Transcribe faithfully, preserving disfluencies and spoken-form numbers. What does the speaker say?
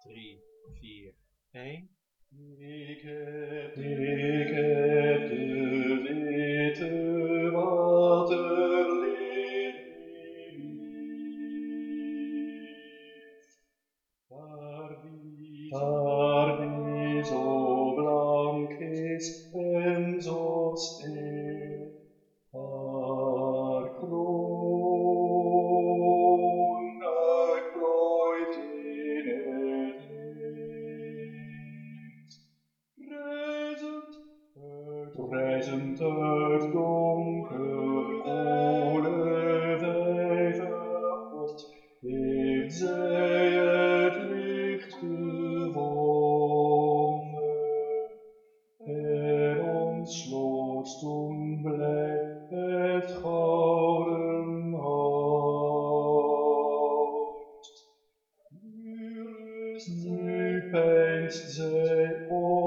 drie, vier, één. Ik heb, ik heb de witte waterlilie lief. Haar die, haar die zo blank is en zo stil. Haar kroon, haar plooit in het licht. Reizend uit, reizend uit donker kolenvijvert, heeft zij het licht gevonden. En ontsloot toen blij het gouden hart. Nu rust, nu peinst zij op